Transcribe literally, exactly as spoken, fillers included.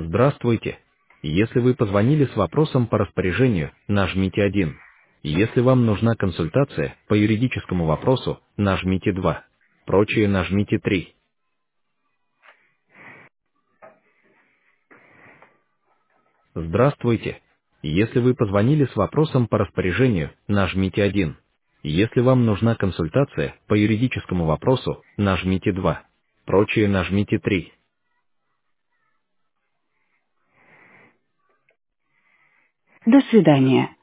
Здравствуйте. Если вы позвонили с вопросом по распоряжению, нажмите один. Если вам нужна консультация по юридическому вопросу, нажмите два. Прочее нажмите три. Здравствуйте. Если вы позвонили с вопросом по распоряжению, нажмите один. Если вам нужна консультация по юридическому вопросу, нажмите два. Прочее нажмите три. До свидания.